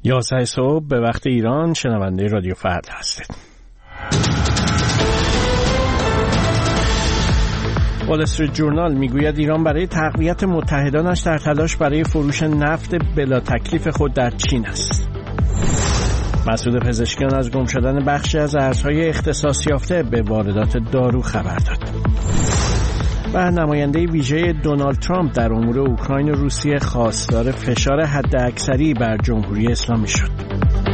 11 صبح به وقت ایران شنونده رادیو فردا هستید. وال استریت جورنال میگوید ایران برای تقویت متحدانش در تلاش برای فروش نفت بلا تکلیف خود در چین است. مسعود پزشکیان از گم شدن بخشی از ارزهای اختصاص یافته به واردات دارو خبر داد. و نماینده ویژه دونالد ترامپ در امور اوکراین و روسیه خواستار فشار حداکثری بر جمهوری اسلامی شد.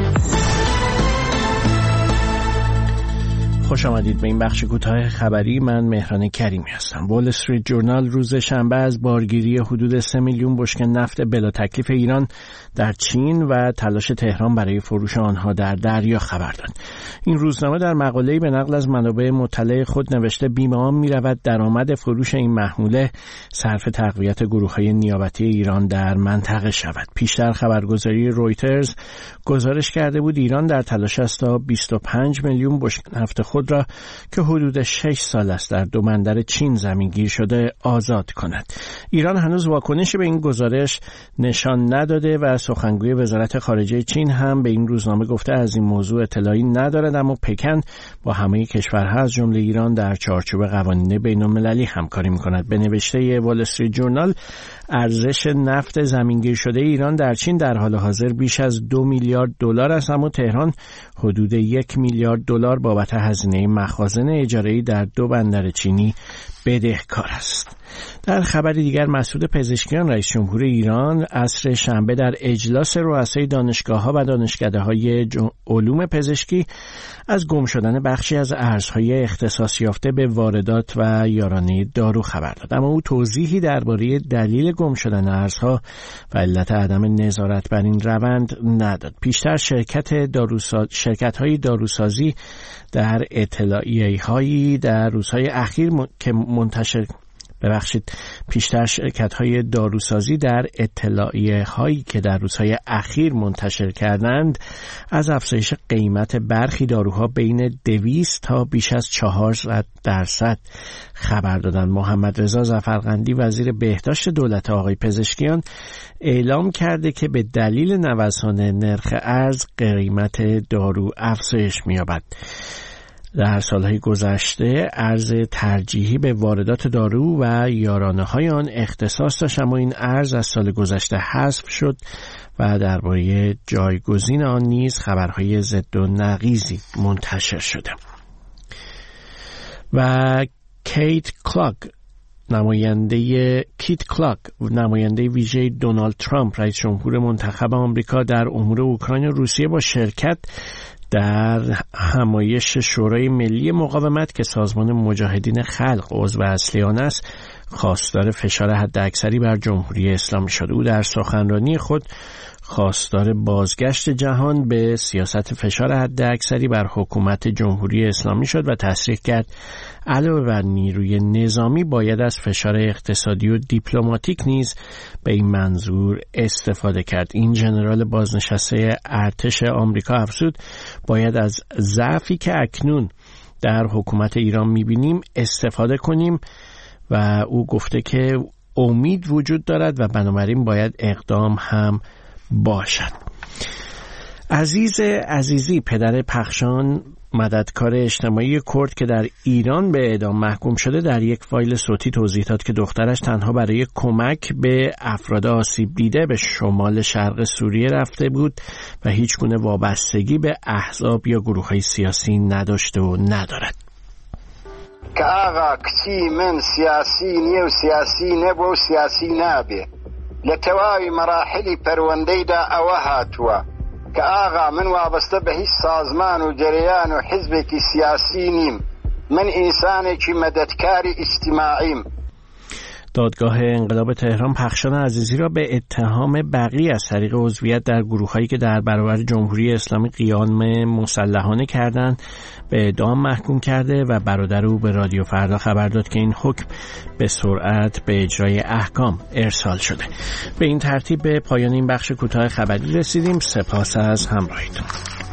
خوش آمدید به این بخش کوتاه خبری. من مهران کریمی هستم. وال استریت جورنال روز شنبه از بارگیری حدود 3 میلیون بشکه نفت بلا تکلیف ایران در چین و تلاش تهران برای فروش آنها در دریا خبر داد. این روزنامه در مقاله‌ای به نقل از منابع مطلع خود نوشته بی‌معان می‌رود درآمد فروش این محموله صرف تقویت گروه‌های نیابتی ایران در منطقه شود. پیشتر خبرگزاری رویترز گزارش کرده بود ایران در تلاش است تا 25 میلیون بشکه نفت خود را که حدود 6 سال است در دو بندر چین زمینگیر شده آزاد کند. ایران هنوز واکنشی به این گزارش نشان نداده و سخنگوی وزارت خارجه چین هم به این روزنامه گفته از این موضوع اطلاعی ندارد، اما پکن با همه کشورها از جمله ایران در چارچوب قوانین بین‌المللی همکاری می‌کند. به نوشته وال استریت جورنال ارزش نفت زمینگیر شده ایران در چین در حال حاضر بیش از 2 میلیارد دلار است، اما تهران حدود 1 میلیارد دلار بابت هزینه مخازن اجاره‌ای در دو بندر چینی بدهکار است. در خبر دیگر مسعود پزشکیان رئیس جمهور ایران عصر شنبه در اجلاس رؤسای دانشگاه‌ها و دانشکده‌های علوم پزشکی از گم شدن بخشی از ارزهای اختصاص یافته به واردات و یارانه دارو خبر داد، اما او توضیحی درباره دلیل گم شدن ارزها و علت عدم نظارت بر این روند نداد. پیشتر شرکت‌های داروسازی در اطلاعیه‌هایی در روزهای اخیر که پیشتر شرکت‌های داروسازی در اطلاعیه‌هایی که در روزهای اخیر منتشر کردند از افزایش قیمت برخی داروها بین 200 تا بیش از 400% خبر دادند. محمد رضا ظفرقندی وزیر بهداشت دولت آقای پزشکیان اعلام کرده که به دلیل نوسان نرخ ارز قیمت دارو افزایش می‌یابد. در سالهای گذشته ارز ترجیحی به واردات دارو و یارانه‌های آن اختصاص داشت، اما این ارز از سال گذشته حذف شد و درباره جایگزین آن نیز خبرهای ضد و نقیضی منتشر شده. و کیت کلاک نماینده ویژه دونالد ترامپ رئیس جمهور منتخب آمریکا در امور اوکراین و روسیه با شرکت در همایش شورای ملی مقاومت که سازمان مجاهدین خلق عضو اصلی آن است خواستار فشار حداکثری بر جمهوری اسلامی شد. او در سخنرانی خود خواستار بازگشت جهان به سیاست فشار حداکثری بر حکومت جمهوری اسلامی شد و تصریح کرد علاوه بر نیروی نظامی باید از فشار اقتصادی و دیپلماتیک نیز به این منظور استفاده کرد. این ژنرال بازنشسته ارتش آمریکا افزود باید از ضعفی که اکنون در حکومت ایران می‌بینیم استفاده کنیم و او گفته که امید وجود دارد و بنابراین باید اقدام هم باشد. عزیز عزیزی پدر پخشان مددکار اجتماعی کرد که در ایران به اعدام محکوم شده در یک فایل صوتی توضیح داد که دخترش تنها برای کمک به افراد آسیب دیده به شمال شرق سوریه رفته بود و هیچ گونه وابستگی به احزاب یا گروه‌های سیاسی نداشته و ندارد. که آقا کسی من سیاسی نیو سیاسی نبو سیاسی نابه لتوای مراحلی پروندهی دا اوه هاتوه که آقا من وابسته به هیچ سازمان و جریان و حزبی که سیاسی نیم، من انسانی که مددکاری اجتماعیم. دادگاه انقلاب تهران پخشان عزیزی را به اتهام بغی از طریق عضویت در گروه‌هایی که در برابر جمهوری اسلامی قیام مسلحانه کردند به اعدام محکوم کرده و برادر او به رادیو فردا خبر داد که این حکم به سرعت به اجرای احکام ارسال شده. به این ترتیب به پایان این بخش کوتاه خبری رسیدیم. سپاس از همراهیتون.